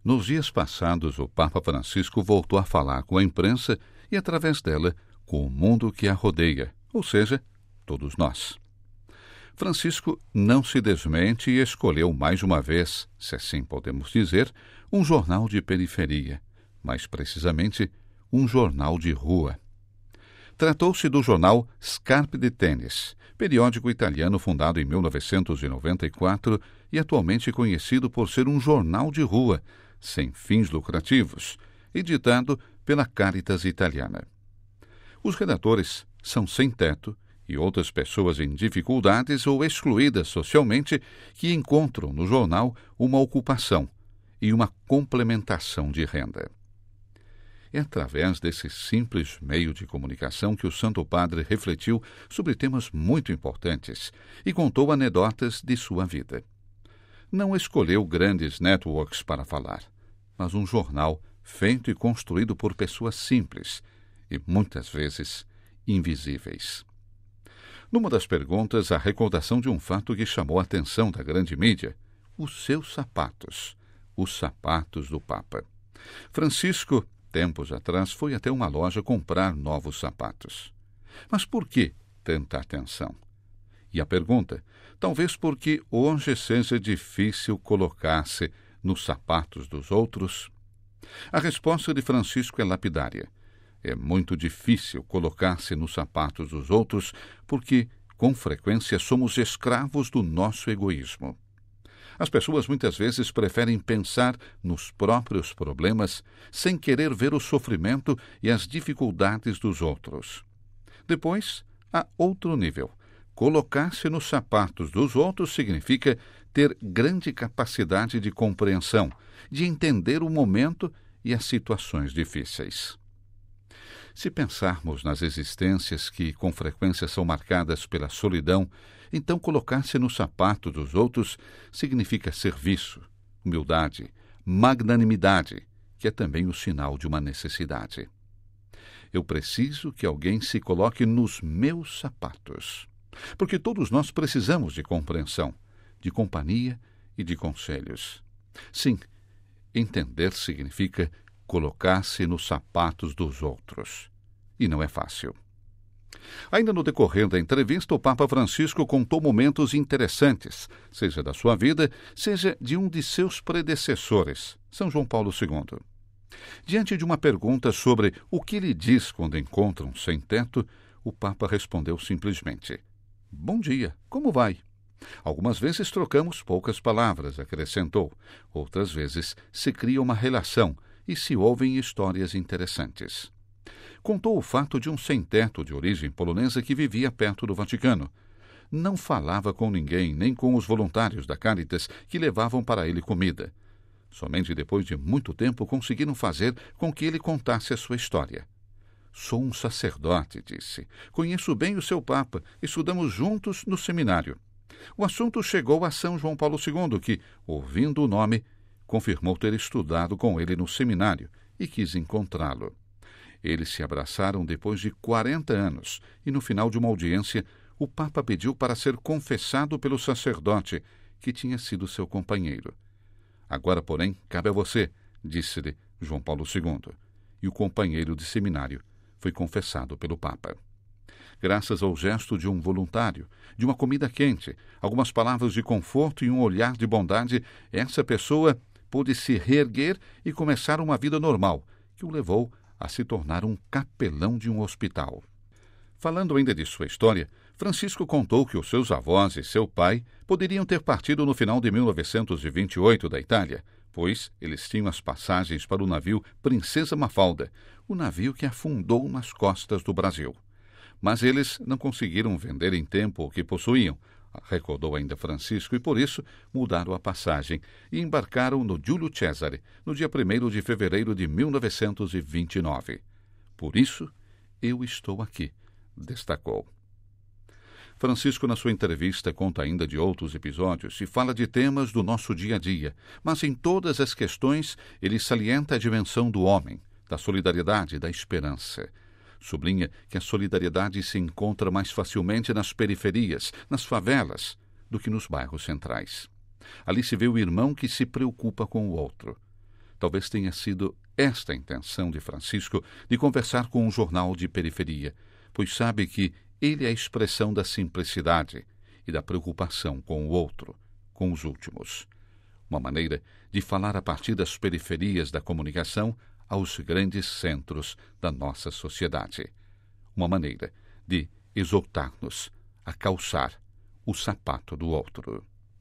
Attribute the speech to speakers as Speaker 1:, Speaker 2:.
Speaker 1: Nos dias passados, o Papa Francisco voltou a falar com a imprensa e, através dela, com o mundo que a rodeia, ou seja, todos nós. Francisco não se desmente e escolheu mais uma vez, se assim podemos dizer, um jornal de periferia, mais precisamente, um jornal de rua. Tratou-se do jornal Scarpe di Tennis, periódico italiano fundado em 1994 e atualmente conhecido por ser um jornal de rua, sem fins lucrativos, editado pela Caritas Italiana. Os redatores são sem-teto e outras pessoas em dificuldades ou excluídas socialmente que encontram no jornal uma ocupação e uma complementação de renda. É através desse simples meio de comunicação que o Santo Padre refletiu sobre temas muito importantes e contou anedotas de sua vida. Não escolheu grandes networks para falar, mas um jornal feito e construído por pessoas simples e, muitas vezes, invisíveis. Numa das perguntas, a recordação de um fato que chamou a atenção da grande mídia: os seus sapatos, os sapatos do Papa. Francisco, tempos atrás, foi até uma loja comprar novos sapatos. Mas por que tanta atenção? E a pergunta: talvez porque hoje seja difícil colocar-se nos sapatos dos outros? A resposta de Francisco é lapidária. É muito difícil colocar-se nos sapatos dos outros porque, com frequência, somos escravos do nosso egoísmo. As pessoas muitas vezes preferem pensar nos próprios problemas sem querer ver o sofrimento e as dificuldades dos outros. Depois, há outro nível. Colocar-se nos sapatos dos outros significa ter grande capacidade de compreensão, de entender o momento e as situações difíceis. Se pensarmos nas existências que com frequência são marcadas pela solidão, então colocar-se no sapato dos outros significa serviço, humildade, magnanimidade, que é também o sinal de uma necessidade. Eu preciso que alguém se coloque nos meus sapatos, porque todos nós precisamos de compreensão, de companhia e de conselhos. Sim, entender significa colocar-se nos sapatos dos outros. E não é fácil. Ainda no decorrer da entrevista, o Papa Francisco contou momentos interessantes, seja da sua vida, seja de um de seus predecessores, São João Paulo II. Diante de uma pergunta sobre o que ele diz quando encontra um sem-teto, o Papa respondeu simplesmente: "Bom dia, como vai?" Algumas vezes trocamos poucas palavras, acrescentou. Outras vezes se cria uma relação e se ouvem histórias interessantes. Contou o fato de um sem-teto de origem polonesa que vivia perto do Vaticano. Não falava com ninguém, nem com os voluntários da Caritas que levavam para ele comida. Somente depois de muito tempo conseguiram fazer com que ele contasse a sua história. "Sou um sacerdote", disse. "Conheço bem o seu Papa. Estudamos juntos no seminário." O assunto chegou a São João Paulo II, que, ouvindo o nome, confirmou ter estudado com ele no seminário e quis encontrá-lo. Eles se abraçaram depois de 40 anos e, no final de uma audiência, o Papa pediu para ser confessado pelo sacerdote, que tinha sido seu companheiro. "Agora, porém, cabe a você", disse-lhe João Paulo II, e o companheiro de seminário foi confessado pelo Papa. Graças ao gesto de um voluntário, de uma comida quente, algumas palavras de conforto e um olhar de bondade, essa pessoa pôde se reerguer e começar uma vida normal, que o levou a se tornar um capelão de um hospital. Falando ainda de sua história, Francisco contou que os seus avós e seu pai poderiam ter partido no final de 1928 da Itália, pois eles tinham as passagens para o navio Princesa Mafalda, o navio que afundou nas costas do Brasil. Mas eles não conseguiram vender em tempo o que possuíam, recordou ainda Francisco, e por isso mudaram a passagem e embarcaram no Giulio Cesare, no dia 1º de fevereiro de 1929. "Por isso, eu estou aqui", destacou. Francisco, na sua entrevista, conta ainda de outros episódios e fala de temas do nosso dia a dia, mas em todas as questões ele salienta a dimensão do homem, da solidariedade e da esperança. Sublinha que a solidariedade se encontra mais facilmente nas periferias, nas favelas, do que nos bairros centrais. Ali se vê o irmão que se preocupa com o outro. Talvez tenha sido esta a intenção de Francisco de conversar com um jornal de periferia, pois sabe que ele é a expressão da simplicidade e da preocupação com o outro, com os últimos. Uma maneira de falar a partir das periferias da comunicação aos grandes centros da nossa sociedade. Uma maneira de exaltar-nos a calçar o sapato do outro.